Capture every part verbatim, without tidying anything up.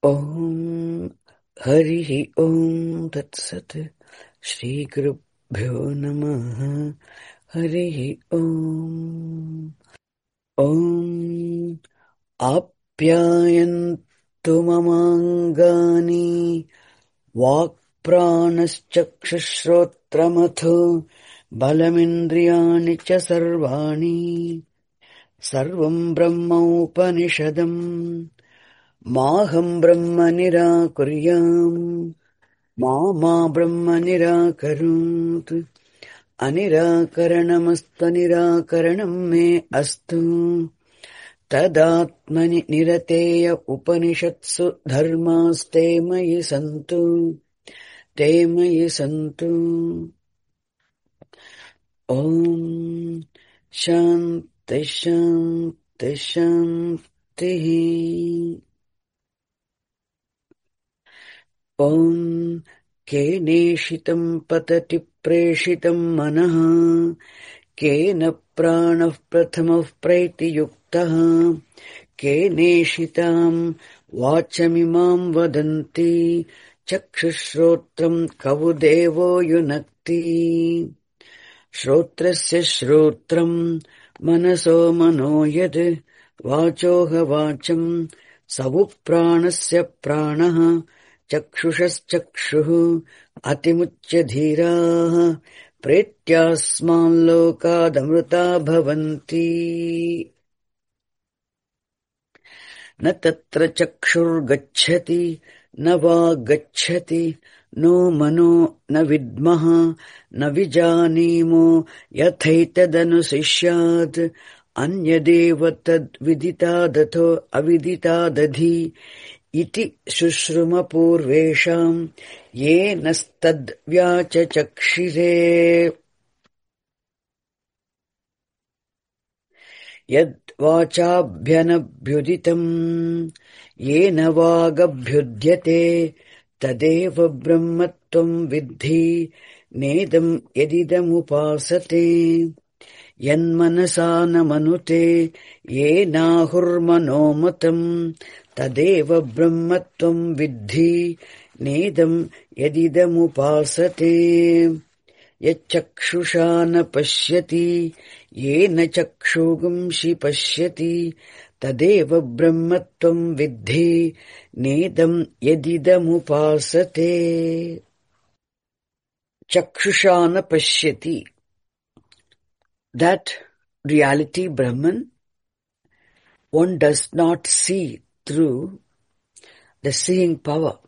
Om Harihi Om Tat Sat Shri Gurubhyo Namaha Harihi Om Om Apyayantu Mamangani Vak Pranaschakshushrotramatho Balamindriyani Cha Sarvani Sarvam Brahma Upanishadam Maham Brahma Nirakuryam Mama Brahma Nirakarut Anirakaranamastu Nirakaranam Me Astu Tadatmani Nirateya Upanishatsu Dharmaste Mayi Santu Te Mayi Santu Om Shanti Shanti Shanti Om Keneshitam Patati Preshitam Manaha Kena Pranah Prathamah Praiti Yuktaha Keneshitam Vachamimam Vadanti Chakshushrotram Kavudevo Yunakti Shrotrasya Shrotram Manaso Manoyad Vachoha Vacham Savupranasya Pranaha Chakshushaschakshuh Atimuchya Dhiraha Pretyasman Lokadamruta Bhavanti Na tatra chakshur gacchati Na va gacchati No mano na vidmaha Na vijanimo Yathaitadanusisyad Anyadeva tad vidita dato avidita dadhi Iti Sushruma Purvesham Ye Nastad Vyacha Chakshire Yad Vachabhyanabhyuditam Ye Navagabhyudyate Tadeva Brahmatvam Vidhi Nedam Yedidam Upasate Yanmanasana Manute Ye Nahurmanomatam Tadeva Brahmatvam Vidhi Nedam Yedidam Upasate Yachakshushana Pashyati Yena Chakshugumshi Pashyati Tadeva Brahmatvam Vidhi Nedam Yedidam Upasate Chakshushana Pashyati, that reality Brahman one does not see through the seeing power.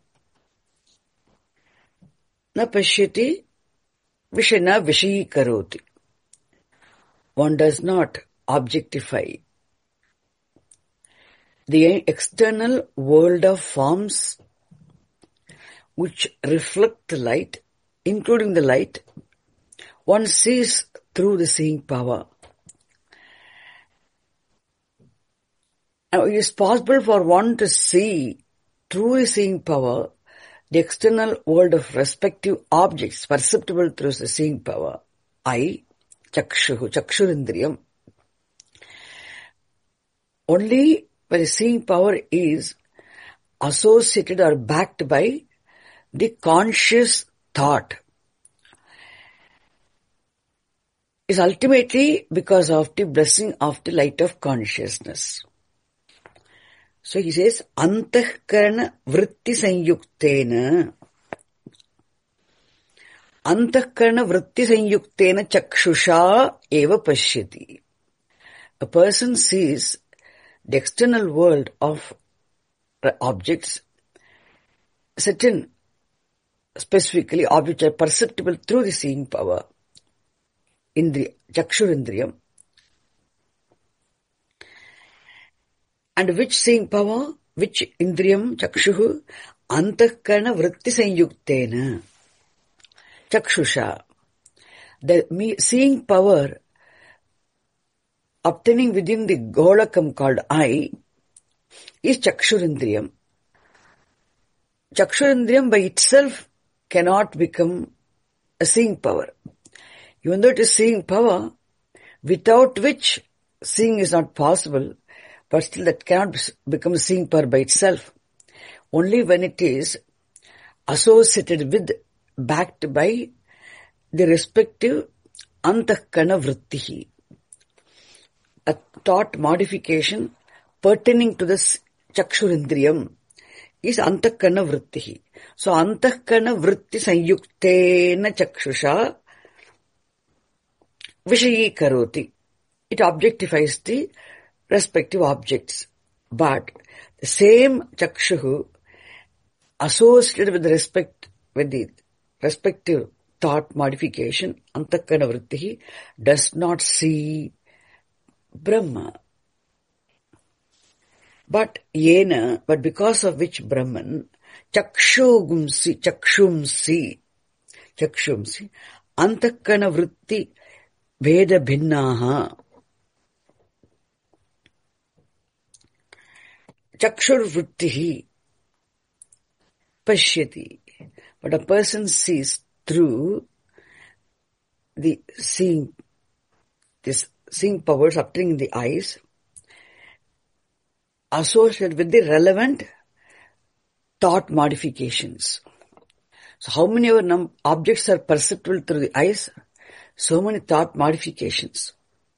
Na pashyati vishana vishayi karoti. One does not objectify the external world of forms which reflect the light, including the light. One sees through the seeing power. Now, it is possible for one to see through the seeing power the external world of respective objects perceptible through the seeing power. I, Chakshuhu, Chakshurindriyam. Only when the seeing power is associated or backed by the conscious thought. Is ultimately because of the blessing of the light of consciousness. So he says, Antahkarana vritti sanyuktena. Antahkarana vritti sanyuktena chakshusha eva pashyati. A person sees the external world of objects, certain specifically objects are perceptible through the seeing power. Indriya, Chakshurindriyam. And which seeing power? Which Indriyam, Chakshuhu? Antahkarana vritti sanyuktena. Chakshusha. The seeing power obtaining within the Golakam called I is Chakshurindriyam. Chakshurindriyam by itself cannot become a seeing power. Even though it is seeing power, without which seeing is not possible, but still that cannot become seeing power by itself. only when it is associated with, backed by the respective antahkana vrittihi, a thought modification pertaining to this chakshurindriyam is antahkana vrittihi. So antahkana vritti sanyuktena chakshusha vishayi karoti. It objectifies the respective objects. But the same chakshuhu associated with the respect, with the respective thought modification, antahkana vrittihi, does not see Brahma. But yena, but because of which Brahman, chakshugumsi, chakshumsi, chakshumsi, antahkana vritti veda bhinnaha. Chakshur vrittihi pashyati. But a person sees through the seeing, this seeing powers appearing in the eyes, associated with the relevant thought modifications. So how many of num- objects are perceptible through the eyes? So many thought modifications.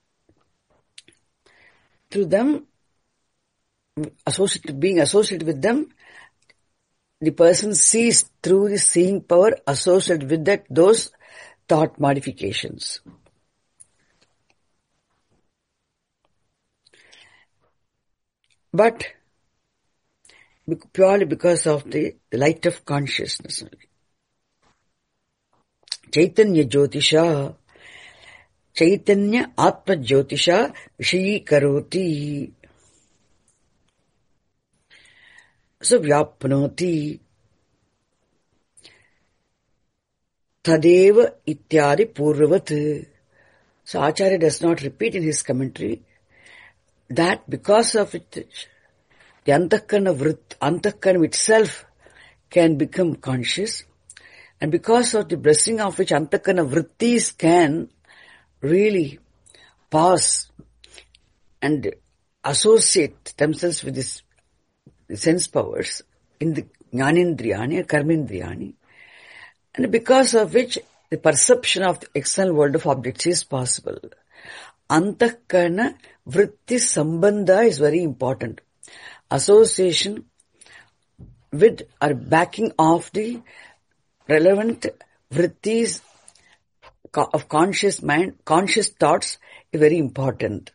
Through them, associated, being associated with them, the person sees through the seeing power associated with that, those thought modifications. But purely because of the light of consciousness. Chaitanya Jyotisha, Chaitanya Atma Jyotisha Vishayi Karoti. So Vyapnoti Tadeva Ityadi Purvavat. So Acharya does not repeat in his commentary that because of it, the antahkana vrit, antahkana itself can become conscious, and because of the blessing of which antahkana vrittis can really pass and associate themselves with this the sense powers in the jnanendriyani, karmendriyani, and because of which the perception of the external world of objects is possible. Antahkana vritti sambandha is very important. Association with or backing of the relevant vrittis of conscious mind, conscious thoughts is very important.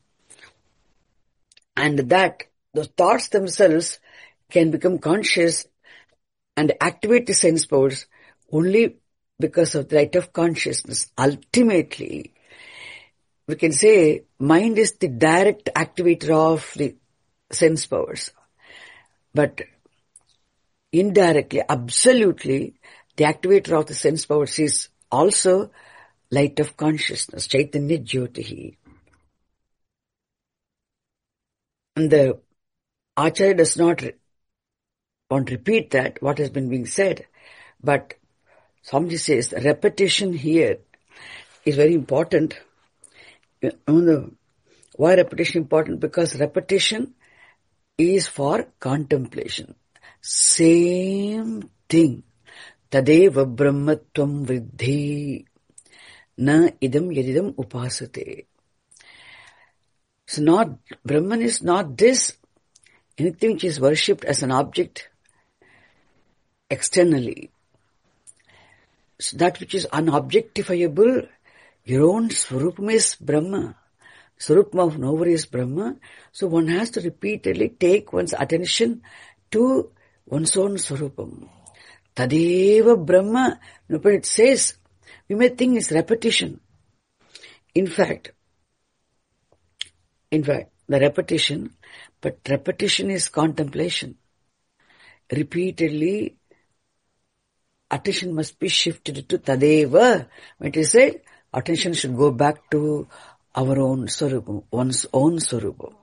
And that the thoughts themselves can become conscious and activate the sense powers only because of the light of consciousness. Ultimately, we can say mind is the direct activator of the sense powers. But indirectly, absolutely, the activator of the sense powers is also light of consciousness, Chaitanya Jyotihi. And the Acharya does not want to repeat that, what has been being said, but somebody says repetition here is very important. Why repetition important? Because repetition is for contemplation. Same thing. Tadeva brahmatvam vriddhi na idam yadidam upasate. So not, Brahman is not this, anything which is worshipped as an object externally. So that which is unobjectifiable, your own Swarupam is Brahma. Swarupam of knower is Brahma. So one has to repeatedly take one's attention to one's own Swarupam. Tadeva Brahma. But it says, we may think it's repetition. In fact, in fact, the repetition, but repetition is contemplation. Repeatedly, attention must be shifted to Tadeva. When it is said, attention should go back to our own Swarupam, one's own Swarupam.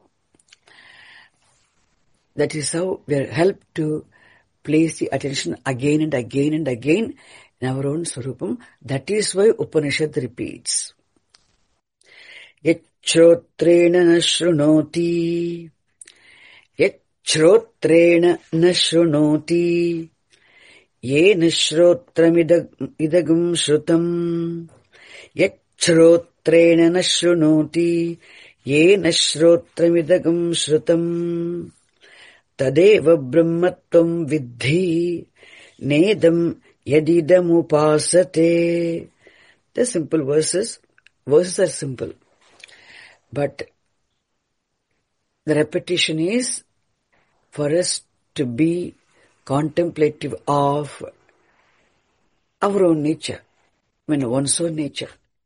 That is how we are helped to place the attention again and again and again in our own Swarupam. That is why Upanishad repeats. Yacchotrena na shrunoti, Shrotrena na shrunoti yena shrotramidag shrutam yet shrotrena na shrunoti yena shrotramidag shrutam tadeva brahmatvam vidhi nedam yadidam upasate. The simple verses. Verses are simple. But the repetition is for us to be contemplative of our own nature, I mean one's own nature.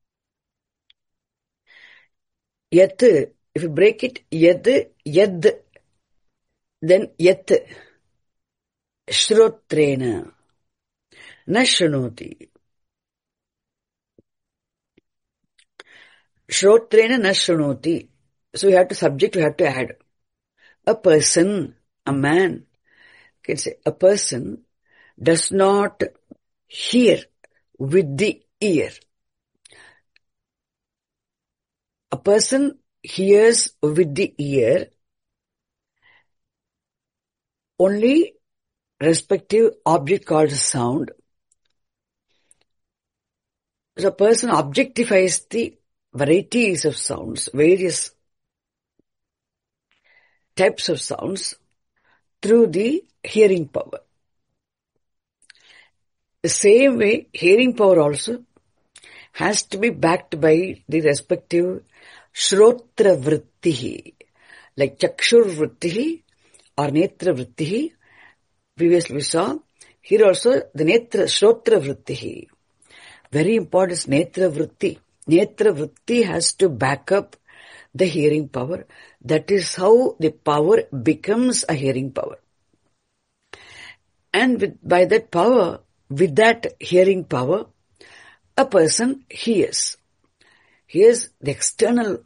Yat, if you break it, yad, yad, then yat, shrotrena, na shrunoti. Shrotrena na shrunoti. So you have to subject, you have to add. A person, a man, you can say a person does not hear with the ear. A person hears with the ear only respective object called sound. So a person objectifies the varieties of sounds, various types of sounds through the hearing power. The same way, hearing power also has to be backed by the respective shrotra vrittihi, like chakshur vrittihi or netra vrittihi. Previously we saw, here also the netra, shrotra vrittihi. Very important is netra vritti. Netra vritti has to back up the hearing power. That is how the power becomes a hearing power. And with, by that power, with that hearing power, a person hears. Hears the external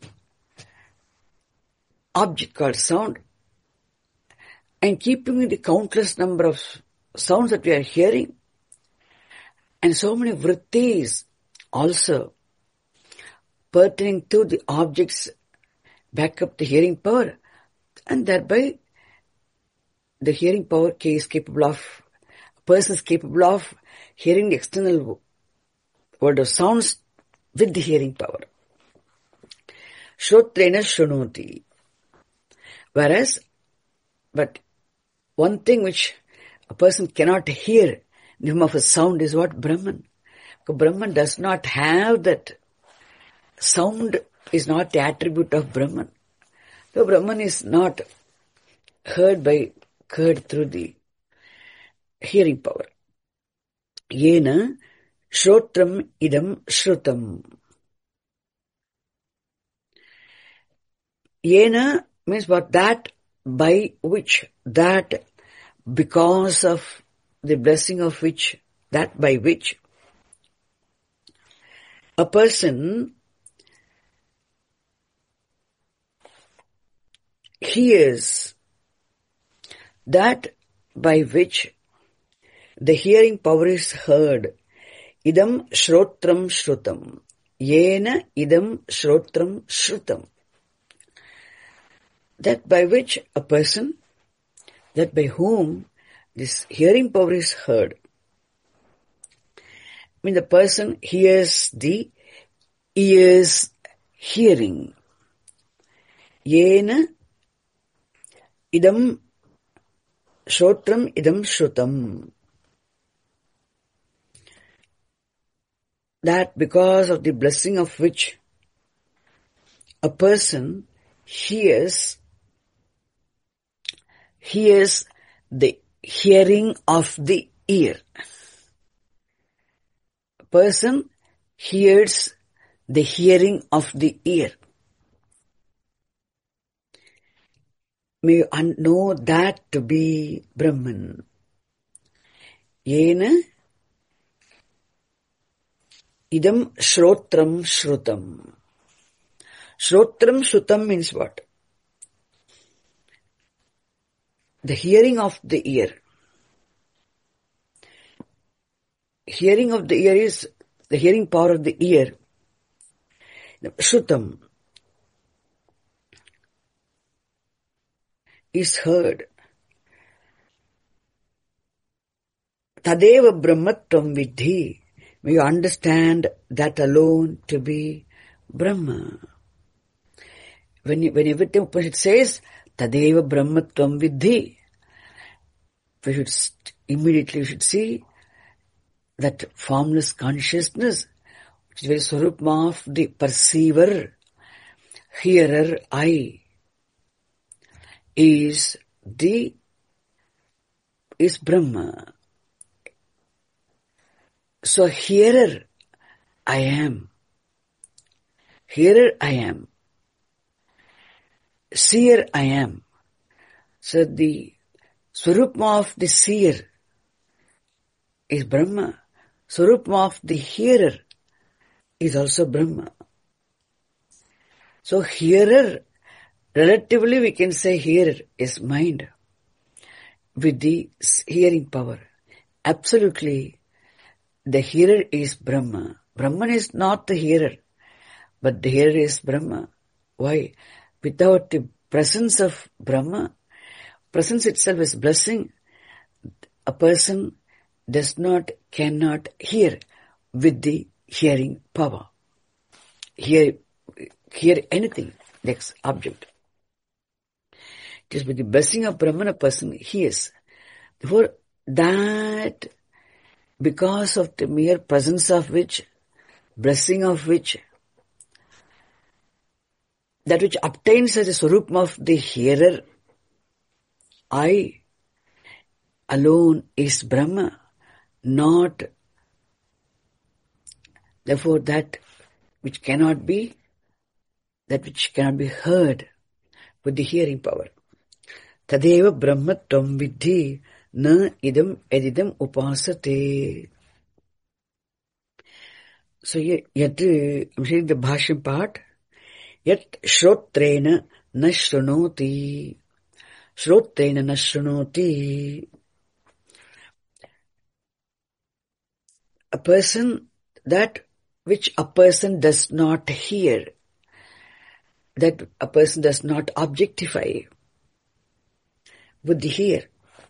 object called sound. And keeping the countless number of sounds that we are hearing, and so many vrittis also pertaining to the objects back up the hearing power, and thereby the hearing power is capable of, a person is capable of hearing the external world of sounds with the hearing power. Shrotrena shrunoti. Whereas, but one thing which a person cannot hear in the form of a sound is what? Brahman. Because Brahman does not have that. Sound is not the attribute of Brahman. So Brahman is not heard by, heard through the hearing power. Yena shrotram idam shrutam. Yena means what? That by which, that because of the blessing of which, that by which a person hears, that by which the hearing power is heard. Idam shrotram shrutam. Yena idam shrotram shrutam. That by which a person, that by whom this hearing power is heard. I mean the person hears the ears hearing. Yena idam shrotram idam shrutam. That because of the blessing of which a person hears, hears the hearing of the ear. A person hears the hearing of the ear. May you know that to be Brahman. Yena idam shrotram shrutam. Shrotram shrutam means what? The hearing of the ear. Hearing of the ear is the hearing power of the ear. Shrutam is heard. Tadeva Brahmatvam Vidhi. May you understand that alone to be Brahma. When, you, when everything Upanishad says, Tadeva Brahmatvam Vidhi, we should st- immediately we should see that formless consciousness, which is very swarupma of the perceiver, hearer, I, is the, is Brahma. So hearer, I am. Hearer, I am. Seer, I am. So the swarupma of the seer is Brahma. Swarupma of the hearer is also Brahma. So hearer, relatively we can say hearer is mind with the hearing power. Absolutely, the hearer is Brahma. Brahman is not the hearer, but the hearer is Brahma. Why? Without the presence of Brahma, presence itself is blessing. A person does not, cannot hear with the hearing power. Hear, hear anything, next object. It is with the blessing of Brahman a person hears. Therefore, that, because of the mere presence of which, blessing of which, that which obtains as a swarupma of the hearer, I alone is Brahma, not, therefore that which cannot be, that which cannot be heard with the hearing power. Tadeva brahmatvam vidhi na idam edidam upasate. So yet, I'm saying the bhasham part, yet shrotrena na shrunoti. Shrotrena na shrunoti. A person, that which a person does not hear, that a person does not objectify with the hear.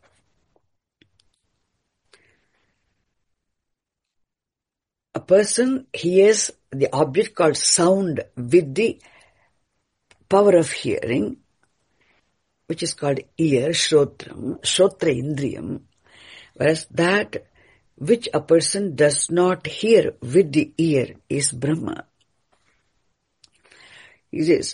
A person hears the object called sound with the power of hearing, which is called ear, shrotram, shrotra indriyam, whereas that which a person does not hear with the ear is Brahma. He says,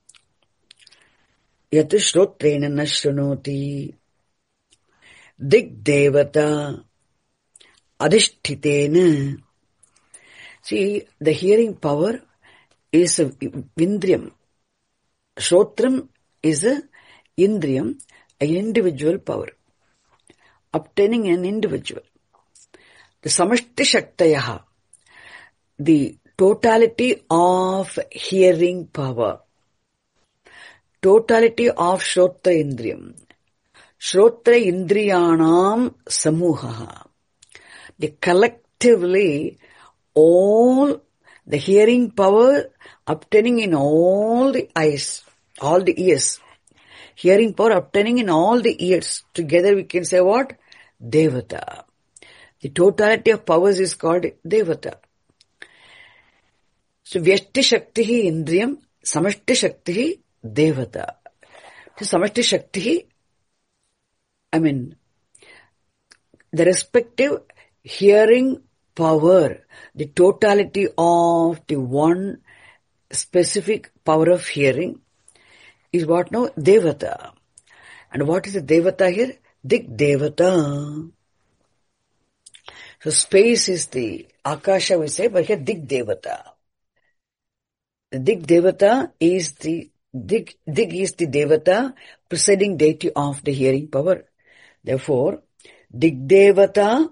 Yat shrotrena na shrunoti dig devata adhishtitena. See, the hearing power is a indriyam. Shrotram is a indriyam, an individual power, obtaining an individual. The samashti shaktayaha, the totality of hearing power, totality of shrotra indriyam, shrotra indriyanam samuhaha, the collectively all the hearing power obtaining in all the eyes, all the ears, hearing power obtaining in all the ears, together we can say what? Devata. The totality of powers is called Devata. So, Vyashti Shaktihi Indriyam, Samashti Shaktihi Devata. So, Samashti Shaktihi, I mean, the respective hearing power, the totality of the one specific power of hearing is what now? Devata. And what is the Devata here? Dig Devata. So space is the Akasha we say, but here Dig Devata. The Dig Devata is the, Dig, Dig is the Devata, presiding deity of the hearing power. Therefore, Dig Devata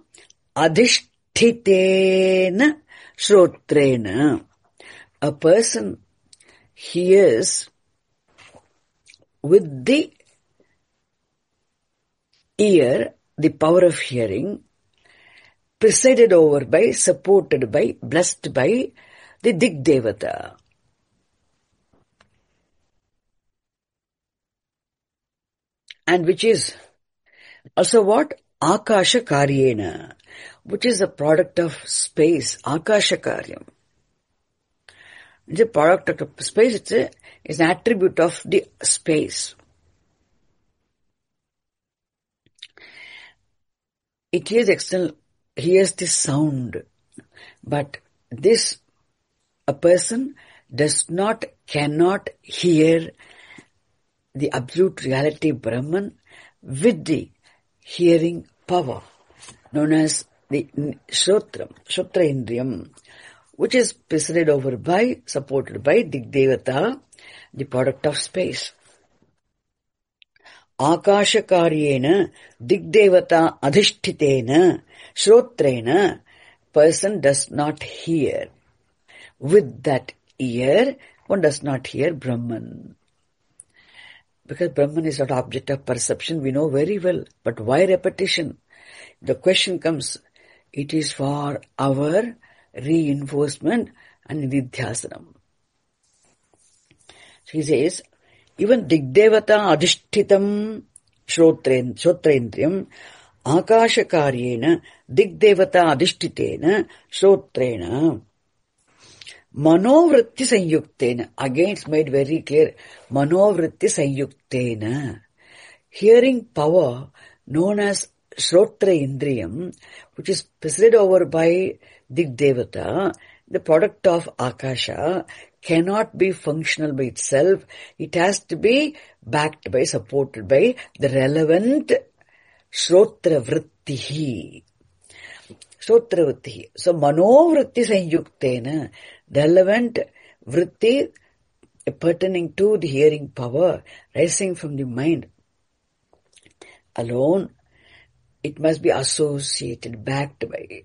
adhishtitena shrotrena. A person hears with the ear, the power of hearing, presided over by, supported by, blessed by the Dig Devata. And which is also what? Akasha Karyena, which is a product of space, Akasha Karyam. It's a product of space, it's, a, it's an attribute of the space. It is external, hears the sound, but this, a person does not, cannot hear the absolute reality Brahman with the hearing power, known as the Shrotra, Shrotra Indriyam, which is presided over by, supported by Digdevata, the product of space. Akasha Karyena, Digdevata Adhishtitena, Shrotrena, person does not hear. With that ear, one does not hear Brahman. Because Brahman is not object of perception, we know very well. But why repetition? The question comes, it is for our reinforcement and nidhyasanam. She says, even Digdevata Adhishtitam Shrotrendriyam Akasha Karyena Digdevata Adhishtitena Shrotrena Manovritti Sanyuktena. Again it's made very clear. Manovritti Sanyuktena. Hearing power known as Shrotra Indriyam, which is presided over by Digdevata, the product of Akasha, cannot be functional by itself. It has to be backed by, supported by the relevant Shrotra Vrittihi. Shrotra Vrittihi. So, Manovritti Sanyuktena, relevant vritti pertaining to the hearing power, rising from the mind alone, it must be associated, backed by.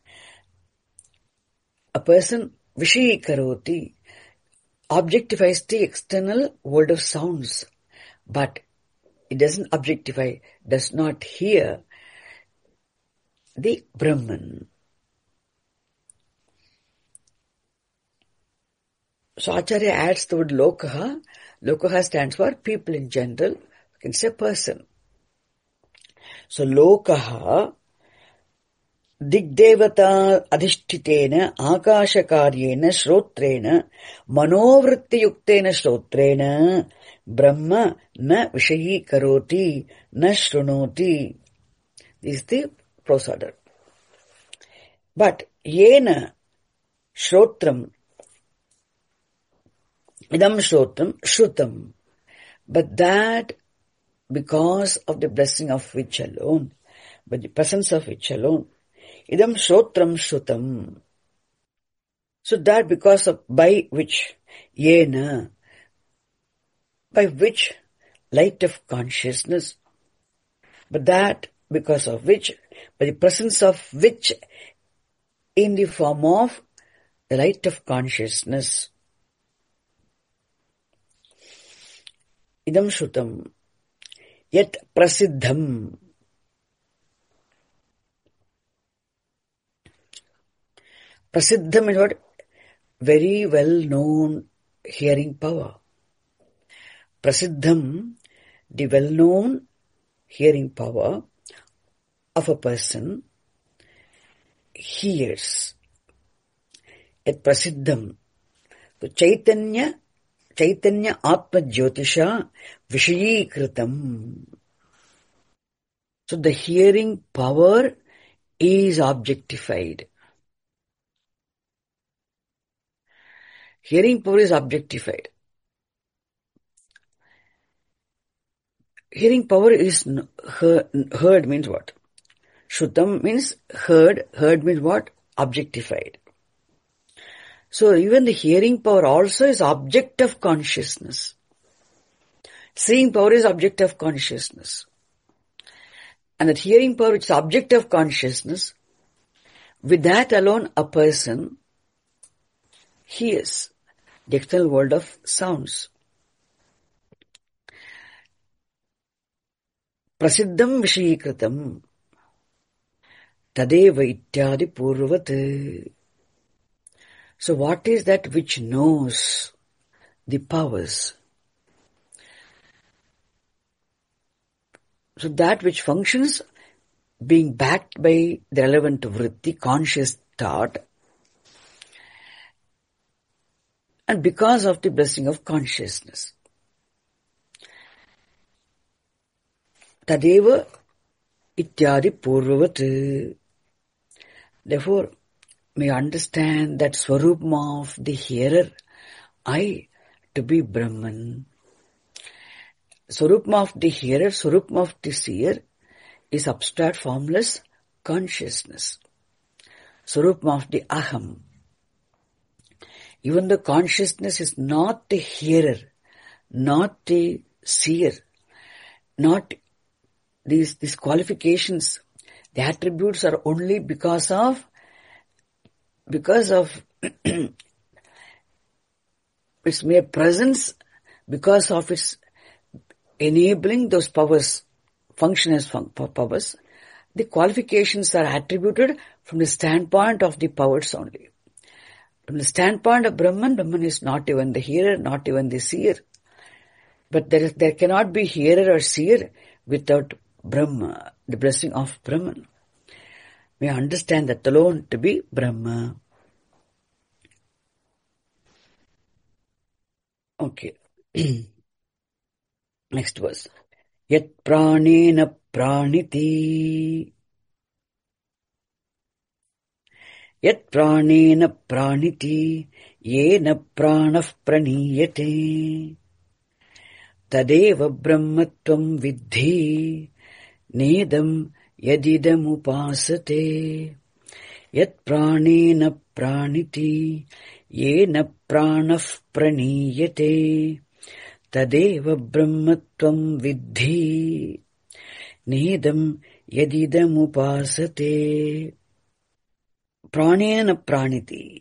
A person, Vishayi Karoti, objectifies the external world of sounds, but it doesn't objectify, does not hear the Brahman. So Acharya adds the word Lokaha. Lokaha stands for people in general. You can say person. So Lokaha Digdevata Adhishtitena Akasha Karyena Shrotrena Manovritti Yuktena Shrotrena Brahma na Vishayi Karoti na Shrunoti. This is the prose order. But Yena Shrotram Idam Shrotram Shrutam. But that because of the blessing of which alone, by the presence of which alone, Idam Shrotram Shrutam. So that because of, by which, Yena, by which light of consciousness, but that because of which, by the presence of which, in the form of the light of consciousness, Idam Shrutam, yet Prasiddham. Prasiddham is what? Very well known hearing power. Prasiddham, the well known hearing power of a person, hears. Yet Prasiddham. So Chaitanya, Chaitanya Atma Jyotisha Vishayi Kritam. So the hearing power is objectified. Hearing power is objectified. Hearing power is heard, heard means what? Shrutam means heard, heard means what? Objectified. So even the hearing power also is object of consciousness. Seeing power is object of consciousness. And that hearing power which is object of consciousness, with that alone a person hears the external world of sounds. Prasiddham Vishayikritam Tadeva Ityadi Purvat. So what is that which knows the powers? So that which functions being backed by the relevant vritti, conscious thought, and because of the blessing of consciousness. Tadeva ityadi purvavat. Therefore, may understand that Swarupam of the hearer, I, to be Brahman. Swarupam of the hearer, Swarupam of the seer is abstract formless consciousness. Swarupam of the Aham. Even the consciousness is not the hearer, not the seer, not these, these qualifications. The attributes are only because of, because of its mere presence, because of its enabling those powers, function as fun- powers. The qualifications are attributed from the standpoint of the powers only. From the standpoint of Brahman, Brahman is not even the hearer, not even the seer. But there is, there cannot be hearer or seer without Brahma, the blessing of Brahman. We understand that alone to be Brahma. Okay. Next verse. Yat pranena praniti. Yat pranena praniti. Yena pranah praniyate. Tadeva brahmatvam vidhi. Nedam yadidam upasate. Yat pranena praniti. Yena pranah praniyate. Tadeva brahmatvam vidhi. Nedam yadidam upasate. Pranena praniti.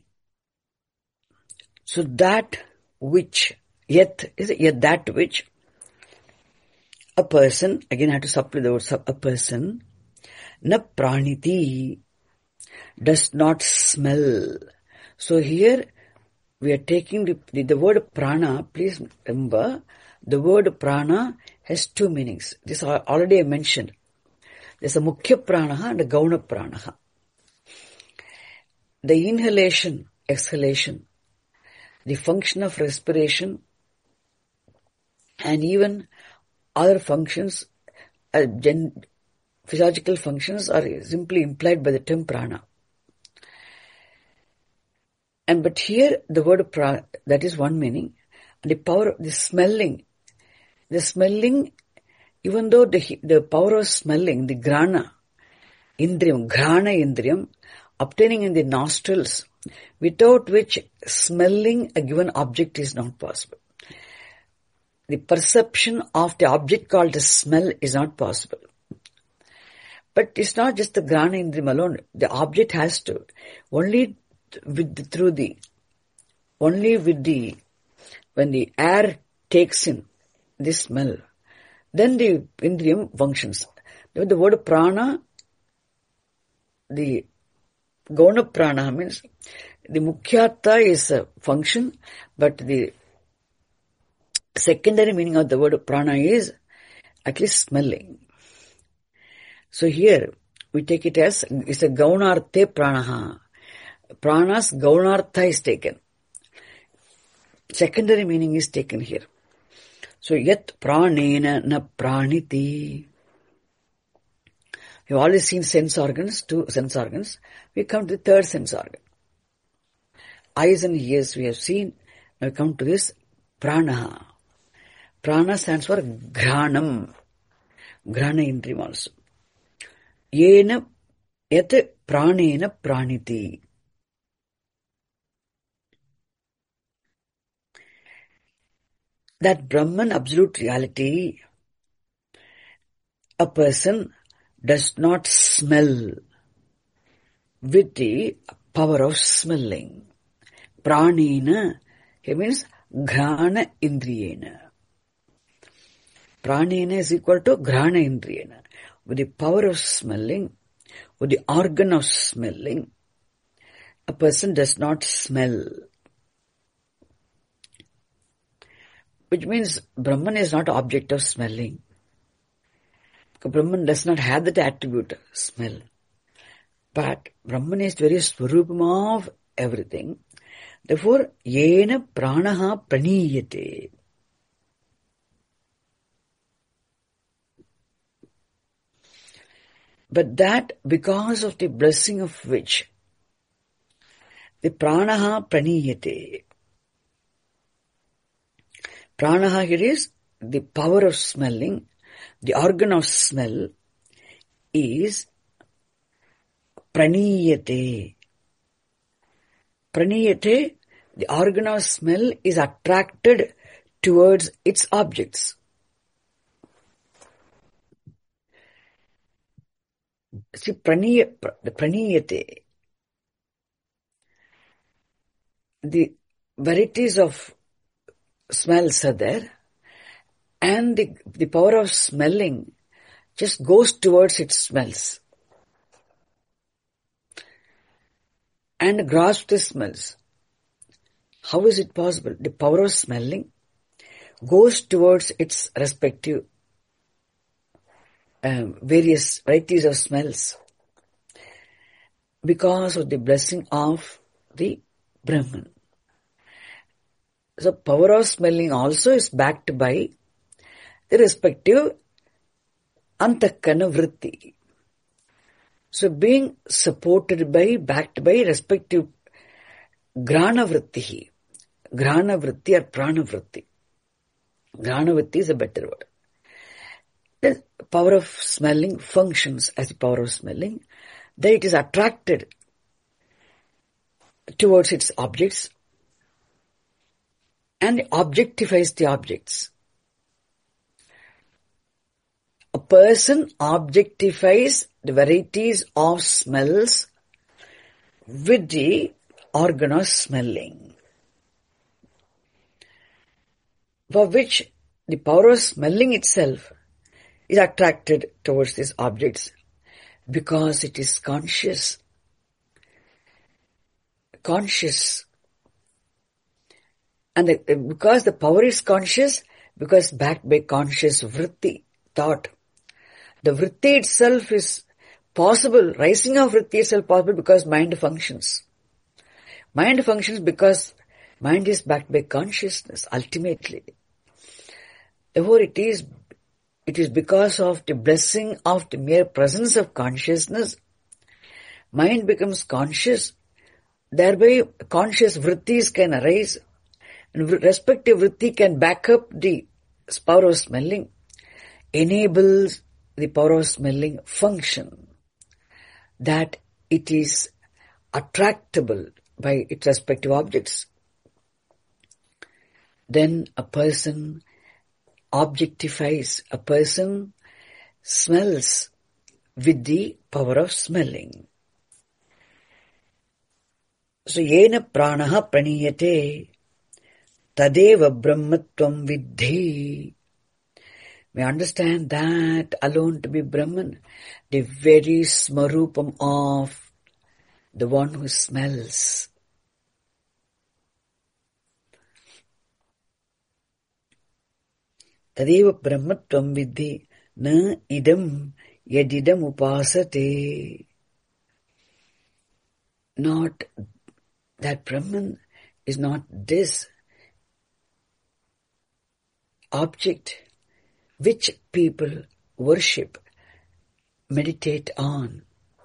So that which, yet, is it yet that which, a person, again I have to supplement the word, a person, na praniti, does not smell. So here, we are taking the, the, the word prana, please remember, the word prana has two meanings. This already I mentioned. There's a mukhya pranaha and a gauna pranaha. The inhalation, exhalation, the function of respiration, and even other functions, uh, gen, physiological functions are simply implied by the term prana. And but here the word prana, that is one meaning. The power of the smelling, the smelling, even though the, the power of smelling, the grana, indriyam, grana indriyam, obtaining in the nostrils, without which smelling a given object is not possible. The perception of the object called a smell is not possible. But it's not just the grana indriyam alone. The object has to, only with through the, only with the, when the air takes in this smell, then the indriyam functions. With the word prana, the gauna prana means the mukhyata is a function, but the secondary meaning of the word prana is at least smelling. So here we take it as it's a gaunarthe pranaha. Prana's gaunartha is taken. Secondary meaning is taken here. So yat pranena na praniti. We've always seen sense organs, two sense organs. We come to the third sense organ. Eyes and ears we have seen. Now we come to this prana. Prana stands for granam. Grana indriyam also. Yena yat pranena praniti. That Brahman absolute reality, a person does not smell with the power of smelling. Pranena, it means grana indriyena. Pranena is equal to grana indriyena. With the power of smelling, with the organ of smelling, a person does not smell. Which means Brahman is not object of smelling. Brahman does not have that attribute, smell. But Brahman is very swarupam of everything. Therefore, yena pranaha praniyate. But that, because of the blessing of which, the pranaha praniyate. Pranaha here is the power of smelling, the organ of smell is praniyate. Praniyate, the organ of smell is attracted towards its objects. See, praniya, praniyate, the varieties of smells are there, and the, the power of smelling just goes towards its smells and grasps the smells. How is it possible? The power of smelling goes towards its respective um, various varieties of smells because of the blessing of the Brahman. So power of smelling also is backed by the respective antakana vritti. So being supported by, backed by respective grana vritti. Grana vritti or prana vritti. Grana vritti is a better word. The power of smelling functions as the power of smelling. Then it is attracted towards its objects and objectifies the objects. A person objectifies the varieties of smells with the organ of smelling, for which the power of smelling itself is attracted towards these objects because it is conscious. Conscious. And the, because the power is conscious, because backed by conscious vritti, thought. The vritti itself is possible, rising of vritti itself possible because mind functions. Mind functions because mind is backed by consciousness, ultimately. Therefore it is, it is because of the blessing of the mere presence of consciousness, mind becomes conscious, thereby conscious vrittis can arise, and respective vritti can back up the power of smelling, enables the power of smelling function, that it is attractable by its respective objects. Then a person objectifies, a person smells with the power of smelling. So, yena pranaha praniyate tadeva brahmatvam viddhi. We understand that alone to be Brahman, the very smarupam of the one who smells. Tadeva brahmatvam viddhi na idam yadidam upasate. Not that Brahman is not this object which people worship, meditate on.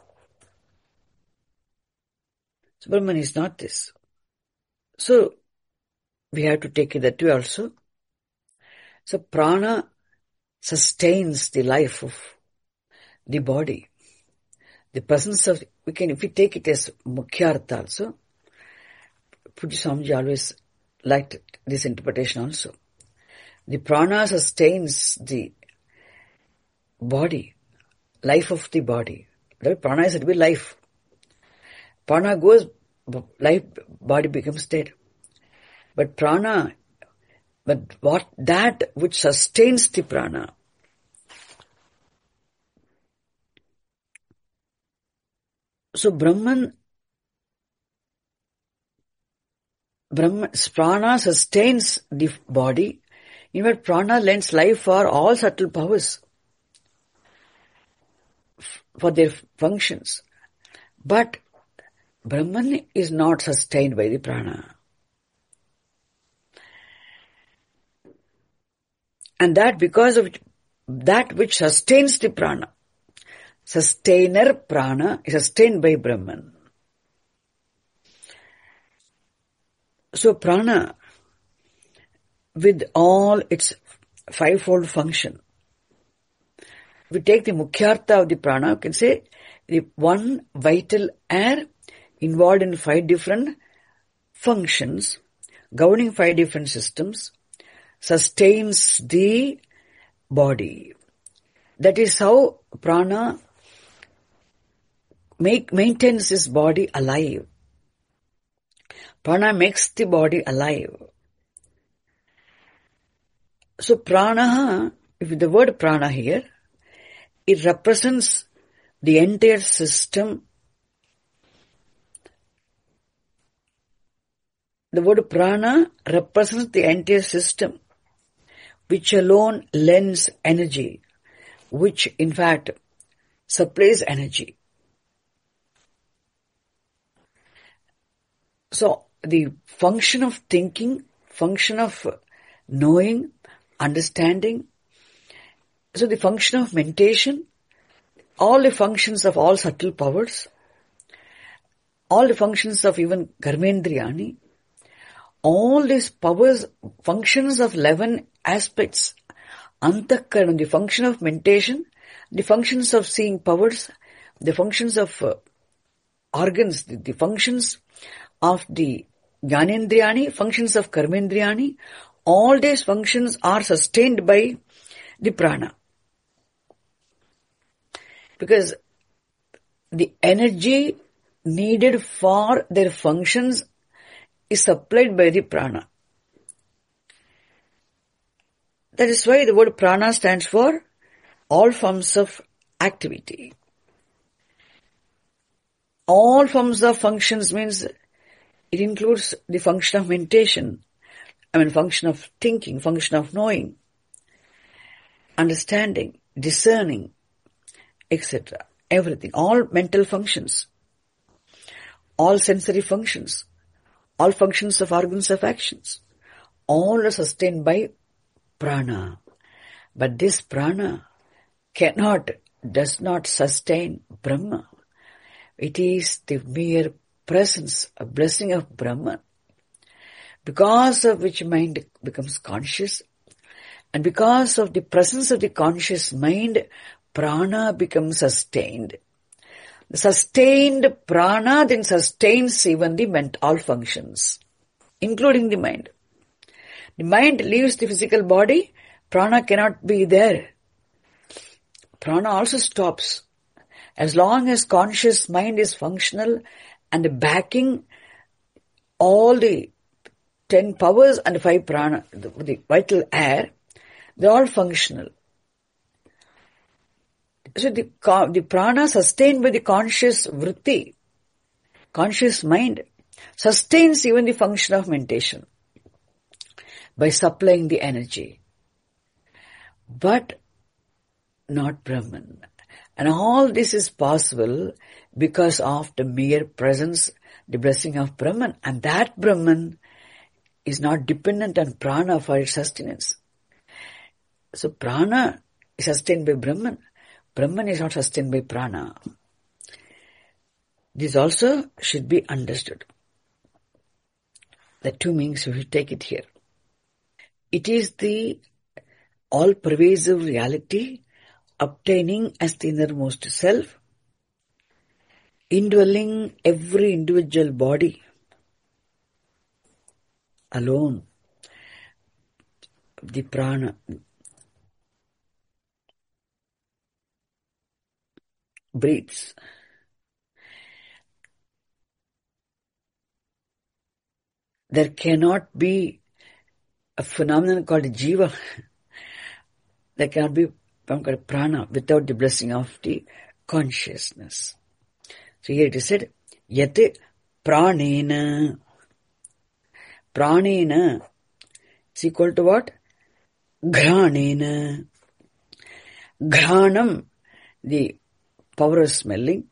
So Brahman is not this. So we have to take it that way also. So prana sustains the life of the body. The presence of, we can, if we take it as Mukhyartha also, Pujya Swamiji always liked this interpretation also. The prana sustains the body, life of the body. Right? Prana is to be life. Prana goes, life, body becomes dead. But prana, but what, that which sustains the prana, so Brahman, Brahman, prana sustains the body. In fact, prana lends life for all subtle powers. for their functions. But Brahman is not sustained by the prana. And that because of that which sustains the prana, sustainer prana is sustained by Brahman. So prana, with all its fivefold function, we take the mukhyartha of the prana, you can say the one vital air involved in five different functions, governing five different systems, sustains the body. That is how prana make, maintains this body alive. Prana makes the body alive. So prana, if the word prana here, it represents the entire system. The word prana represents the entire system, which alone lends energy, which in fact supplies energy. So the function of thinking, function of knowing, understanding, so the function of meditation, all the functions of all subtle powers, all the functions of even Karmendriyani, all these powers, functions of eleven aspects, Antakaranam, the function of meditation, the functions of seeing powers, the functions of uh, organs, the, the functions of the Jnanendriyani, functions of Karmendriyani, all these functions are sustained by the prana. Because the energy needed for their functions is supplied by the prana. That is why the word prana stands for all forms of activity. All forms of functions means it includes the function of meditation, I mean function of thinking, function of knowing, understanding, discerning, et cetera. Everything, all mental functions, all sensory functions, all functions of organs of actions, all are sustained by prana. But this prana cannot, does not sustain Brahma. It is the mere presence, a blessing of Brahman, because of which mind becomes conscious, and because of the presence of the conscious mind, prana becomes sustained. The sustained prana then sustains even the mental all functions, including the mind. The mind leaves the physical body, prana cannot be there. Prana also stops. As long as conscious mind is functional and backing all the ten powers and five prana, the, the vital air, they are all functional. So the, the prana sustained by the conscious vritti, conscious mind, sustains even the function of meditation by supplying the energy. But not Brahman. And all this is possible because of the mere presence, the blessing of Brahman. And that Brahman is not dependent on prana for its sustenance. So prana is sustained by Brahman. Brahman is not sustained by prana. This also should be understood. The two meanings, we should take it here. It is the all-pervasive reality obtaining as the innermost self, indwelling every individual body alone. The prana breathes. There cannot be a phenomenon called jiva. There cannot be called prana without the blessing of the consciousness. So here it is said, yate pranena. Pranena is equal to what? Ghranena. Ghranam, the power of smelling.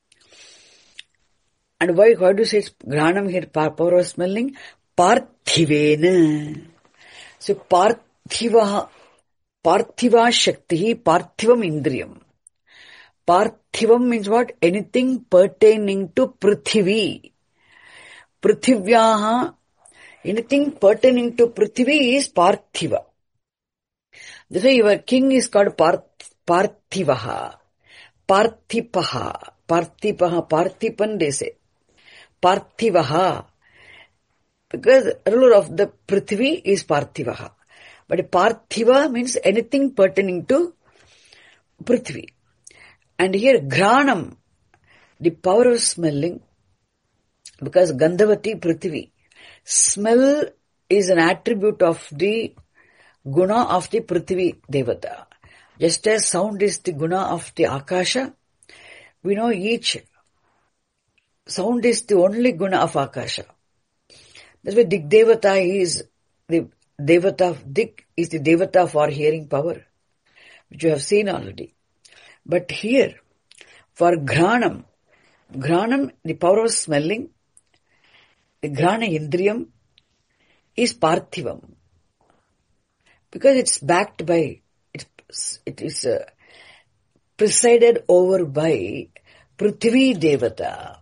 And why, why do you say it's Granam here, power of smelling? Parthivena. So Parthiva, Parthiva Shakti, Parthivam Indriyam. Parthivam means what? Anything pertaining to Prithvi. Prithivyaha, anything pertaining to Prithvi is Parthiva. That's why your king is called Parth, Parthivaha, Parthipaha, Parthipaha, Parthipan they say. Parthivaha. Because the ruler of the Prithvi is Parthivaha. But Parthiva means anything pertaining to Prithvi. And here Granam, the power of smelling, because Gandhavati Prithvi, smell is an attribute of the guna of the Prithvi Devata. Just as sound is the guna of the Akasha, we know each sound is the only guna of Akasha. That's why Dik Devata is the Devata, Dik is the Devata for hearing power, which you have seen already. But here, for Granam, Granam, the power of smelling, the Grana Indriyam is Parthivam. Because it's backed by, it, it is uh, presided over by Prithvi Devata.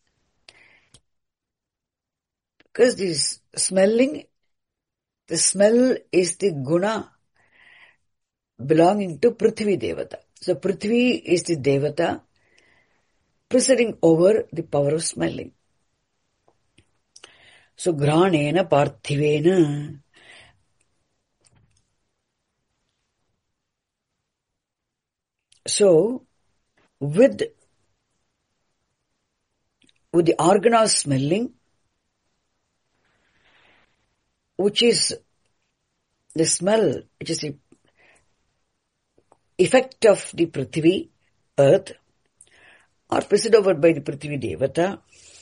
Because this smelling, the smell is the guna belonging to Prithvi Devata. So Prithvi is the Devata presiding over the power of smelling. So Granena Parthivena. So with, with the organ of smelling, which is the smell, which is the effect of the Prithvi, earth, or presided over by the Prithvi Devata,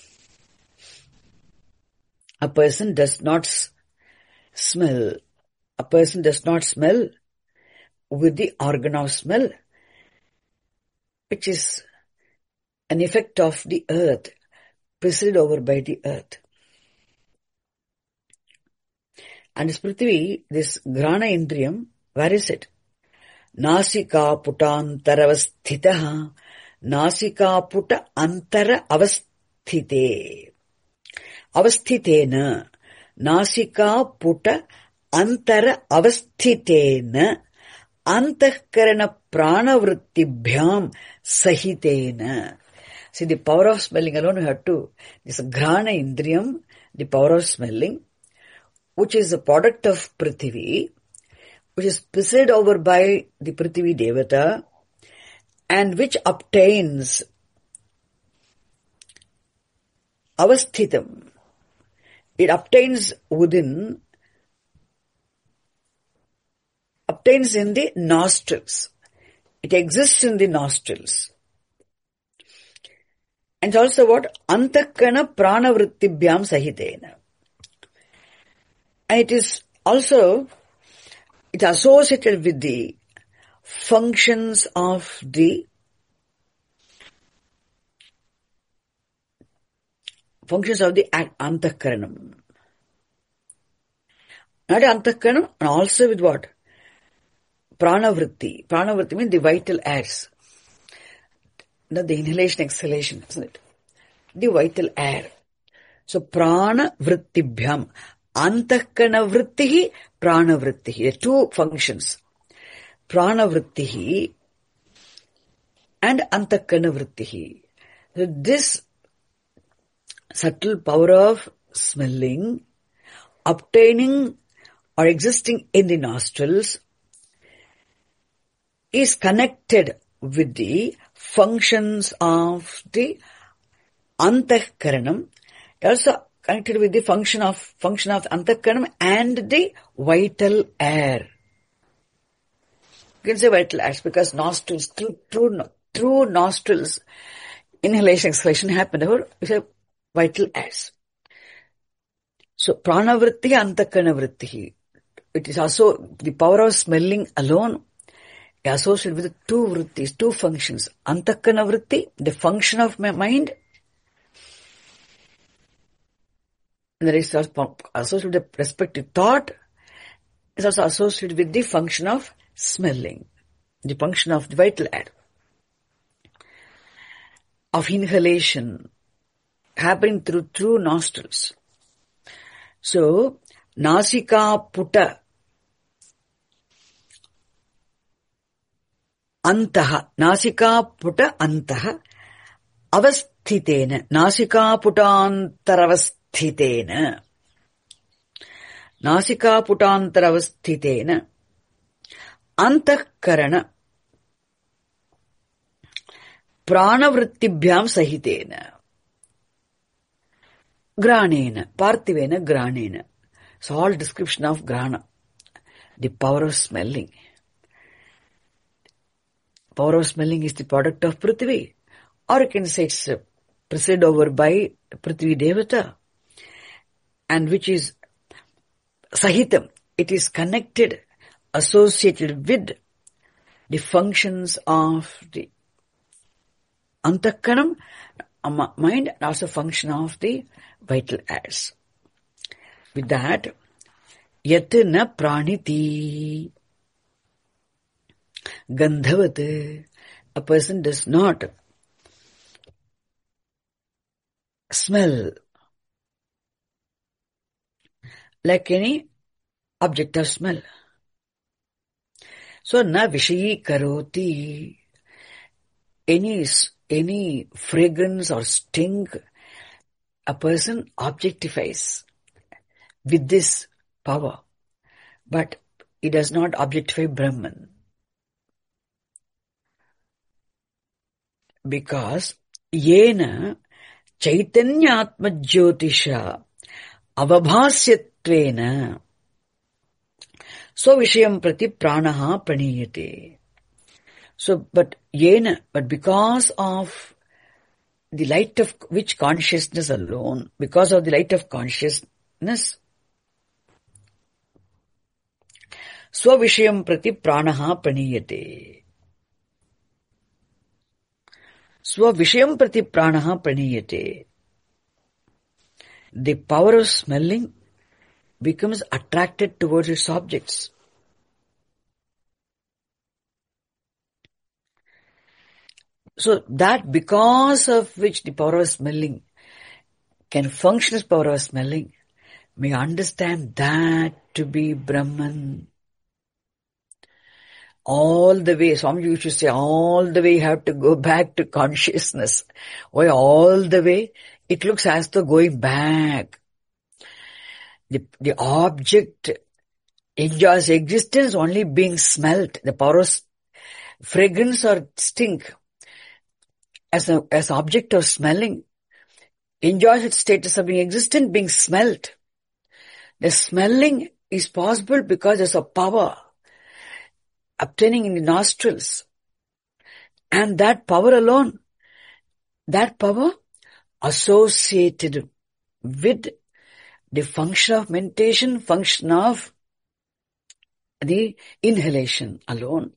a person does not smell, a person does not smell with the organ of smell, which is an effect of the earth, presided over by the earth. And this Prithvi, this Grana Indriyam, where is it? Nasika puta antara avasthitaha, Nasika puta antara avasthite. Avasthitena, Nasika puta antara avasthitena, antahkarana pranavrittibhyam sahitena. See, the power of smelling alone we have to, this Grana Indriyam, the power of smelling, which is a product of Prithvi, which is presided over by the Prithvi Devata, and which obtains avasthitam. It obtains within, obtains in the nostrils. It exists in the nostrils. And also what? Antakana pranavrittibhyam sahitena. And it is also, it's associated with the functions of the functions of the antakaranam. Not antakaranam, and also with what? Pranavritti. Pranavritti means the vital airs. Not the inhalation, exhalation, isn't it? The vital air. So pranavrittibhyam. Antakana vrittihi, pranavrittihi. The two functions. Pranavrittihi and antakana vrittihi. So this subtle power of smelling, obtaining or existing in the nostrils, is connected with the functions of the antakaranam, also connected with the function of function of antakaranam and the vital air. You can say vital airs because nostrils, through, through, through nostrils, inhalation, exhalation happen. Therefore, we say vital airs. So, pranavritti, antakana vritti. It is also the power of smelling alone associated with two vrittis, two functions. Antakana vritti, the function of my mind, and there is also associated with the respective thought, is also associated with the function of smelling, the function of the vital air, of inhalation, happening through through nostrils. So, nasika puta antaha, nasika puta antaha avasthitena, nasika putantaravasthitena, nasika putantaravasthitena, antahkarana pranavrittibhyam sahitena, granena, parthivena granena. It's all description of grana, the power of smelling. Power of smelling is the product of Prithvi, or you can say it's presided over by Prithvi Devata, and which is sahitam. It is connected, associated with the functions of the antakanam, mind, and also function of the vital airs. With that, yat na praniti gandhavat, a person does not smell like any object of smell. So, na vishayi karoti, any, any fragrance or sting, a person objectifies with this power, but he does not objectify Brahman. Because yena chaitanyatma jyotisha avabhasyatvena so vishayam prati pranaha praniyate. So, but yena, but because of the light of which consciousness alone, because of the light of consciousness, swavishayam prati pranaha praniyate. Swavishayam prati pranaha praniyate. The power of smelling becomes attracted towards its objects. So that because of which the power of smelling can function as power of smelling, may understand that to be Brahman. All the way, Swami used to say, all the way you have to go back to consciousness. Why all the way? It looks as though going back. The, the object enjoys existence only being smelt. The power of fragrance or stink as an as object of smelling enjoys its status of being existent, being smelt. The smelling is possible because there's a power obtaining in the nostrils. And that power alone, that power associated with the function of meditation, function of the inhalation alone,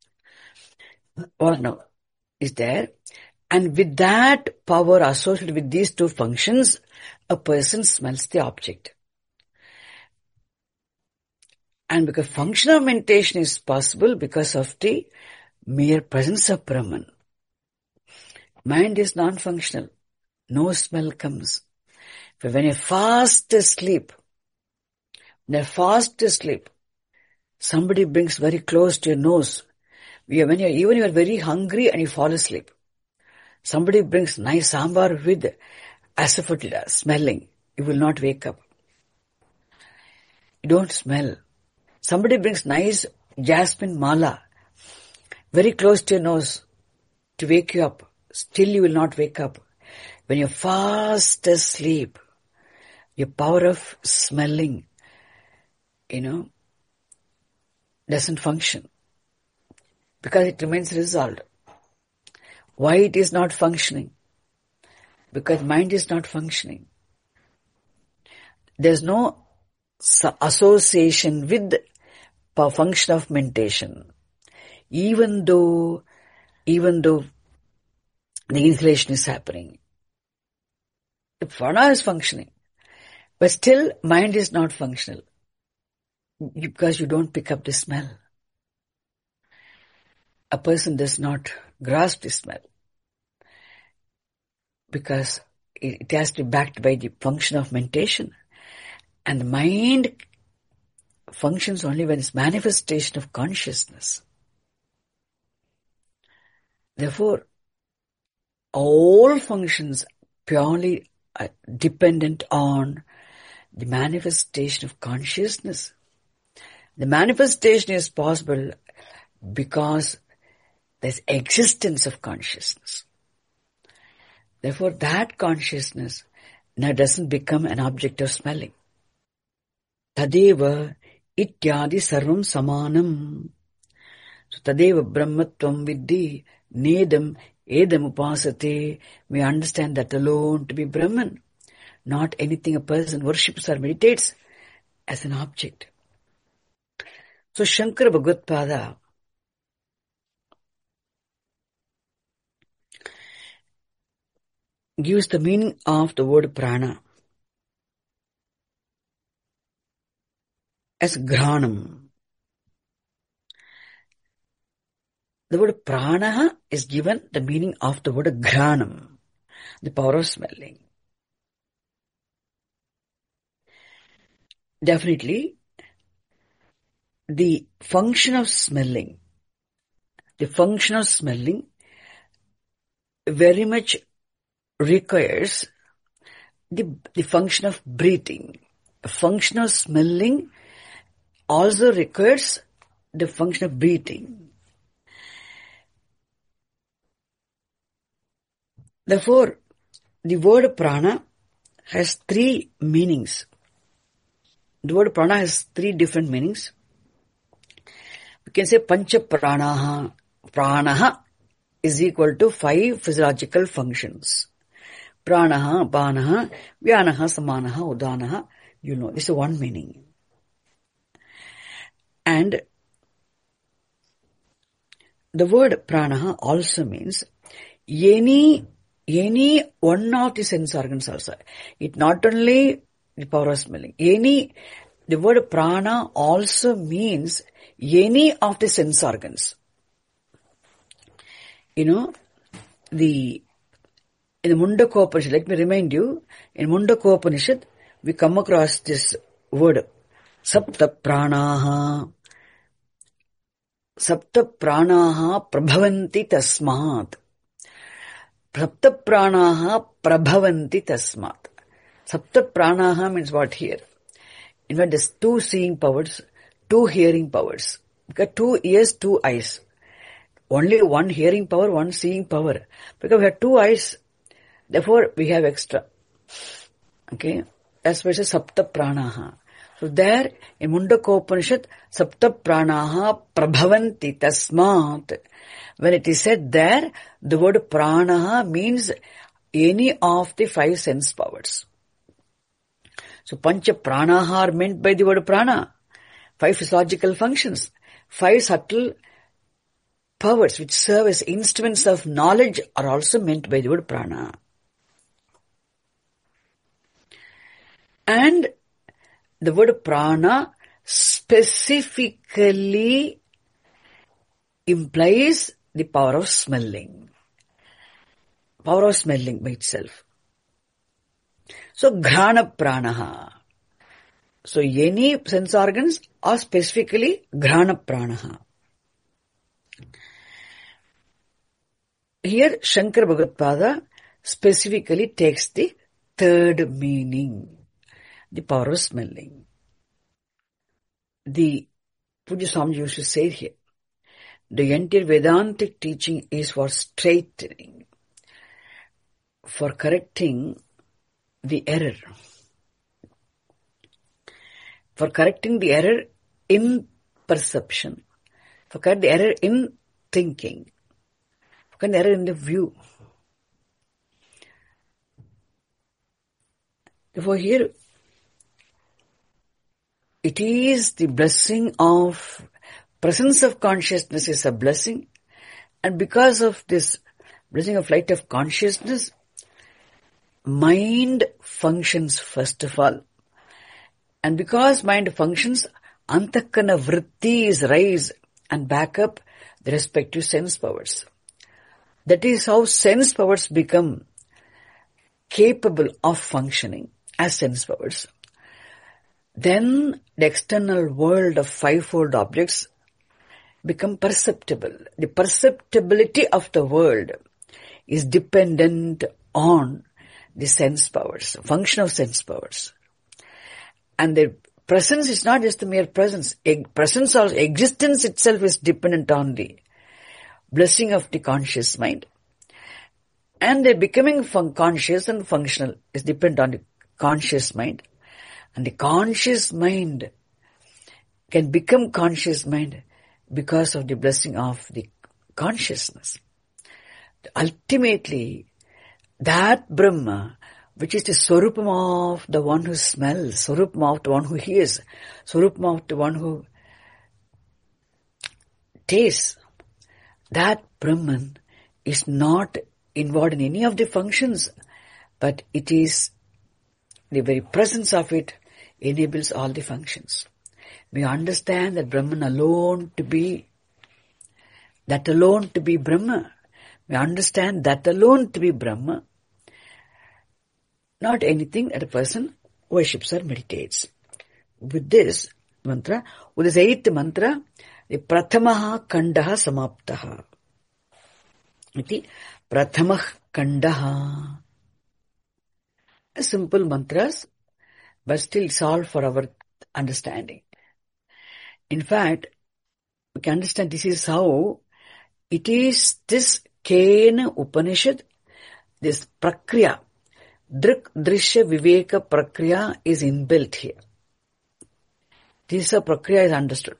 or no, is there. And with that power associated with these two functions, a person smells the object. And because function of meditation is possible because of the mere presence of Brahman. Mind is non-functional. No smell comes. But when you're fast asleep, when you're fast asleep, somebody brings very close to your nose. When you're, even you're very hungry and you fall asleep. Somebody brings nice sambar with asafoetida smelling. You will not wake up. You don't smell. Somebody brings nice jasmine mala very close to your nose to wake you up. Still you will not wake up. When you're fast asleep, your power of smelling, you know, doesn't function. Because it remains resolved. Why it is not functioning? Because mind is not functioning. There's no association with the function of meditation. even though, even though the inhalation is happening. The prana is functioning, but still mind is not functional because you don't pick up the smell. A person does not grasp the smell because it has to be backed by the function of meditation. And the mind functions only when it's manifestation of consciousness. Therefore, all functions purely are dependent on the manifestation of consciousness. The manifestation is possible because there's existence of consciousness. Therefore, that consciousness now doesn't become an object of smelling. Tadeva ityadi sarvam samanam. So, tadeva brahmatvam viddhi nedam edam upasate. We understand that alone to be Brahman, not anything a person worships or meditates as an object. So, Shankara Bhagavad-pada gives the meaning of the word prana as granam. The word prana is given the meaning of the word granam, the power of smelling. Definitely, the function of smelling, the function of smelling very much requires the, the function of breathing. The function of smelling also requires the function of breathing. Therefore, the word prana has three meanings. The word prana has three different meanings. We can say pancha pranaha. Pranaha is equal to five physiological functions. Pranaha, apanaha, vyanaha, samanaha, udanaha. You know, this is one meaning. And the word pranaha also means any, any one of the sense organs also. It not only the power of smelling. Any, the word prana also means any of the sense organs. You know, the, in the Mundaka Upanishad, let me remind you, in Mundaka Upanishad, we come across this word, Sapta Pranaha. Sapta Pranaha Prabhavanti Tasmat. Sapta Pranaha Prabhavanti Tasmat. Sapta Pranaha means what here? In fact, there's two seeing powers, two hearing powers. Because two ears, two eyes. Only one hearing power, one seeing power. Because we have two eyes, therefore we have extra. Okay? That's why it says Sapta Pranaha. So there, in Mundaka Upanishad, Sapta Pranaha Prabhavanti Tasmat. When it is said there, the word Pranaha means any of the five sense powers. So Pancha Pranaha are meant by the word Prana. Five physiological functions. Five subtle powers which serve as instruments of knowledge are also meant by the word Prana. And the word prana specifically implies the power of smelling. Power of smelling by itself. So, grana pranaha. So, any sense organs are specifically grana pranaha. Here, Shankara Bhagavad-pada specifically takes the third meaning. The power of smelling. The Pujya Swami used to say here, the entire Vedantic teaching is for straightening, for correcting the error, for correcting the error in perception, for correcting the error in thinking, for correcting the error in the view. Therefore here, it is the blessing of presence of consciousness is a blessing, and because of this blessing of light of consciousness, mind functions first of all. And because mind functions, antakana vrittis rise and back up the respective sense powers. That is how sense powers become capable of functioning as sense powers. Then the external world of fivefold objects become perceptible. The perceptibility of the world is dependent on the sense powers, function of sense powers. And the presence is not just the mere presence. Presence or existence itself is dependent on the blessing of the conscious mind. And the becoming fun- conscious and functional is dependent on the conscious mind. And the conscious mind can become conscious mind because of the blessing of the consciousness. Ultimately, that Brahma, which is the Swarupam of the one who smells, Swarupam of the one who hears, Swarupam of the one who tastes, that Brahman is not involved in any of the functions, but it is the very presence of it enables all the functions. We understand that Brahman alone to be, that alone to be Brahma. We understand that alone to be Brahma, not anything that a person worships or meditates. With this mantra, with this eighth mantra, the Prathamaha Kandaha Samaptaha. Iti Prathamah Kandaha. Simple mantras, but still solved for our understanding. In fact, we can understand this is how it is this Kena Upanishad, this Prakriya, Drik Drishya Viveka Prakriya is inbuilt here. This is Prakriya is understood.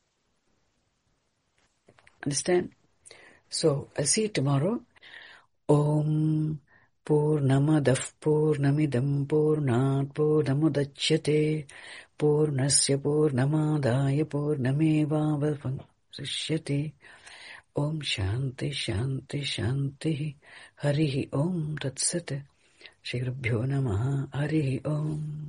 Understand? So, I'll see you tomorrow. Om Purnamadav Purnamidam Purnat Purnamudachyate Purnasya Purnamadaya Purnameva Vasishyate. Om Shanti Shanti Shanti Harihi Om Tat Sat Shri Gurubhyo Namaha Harihi Om.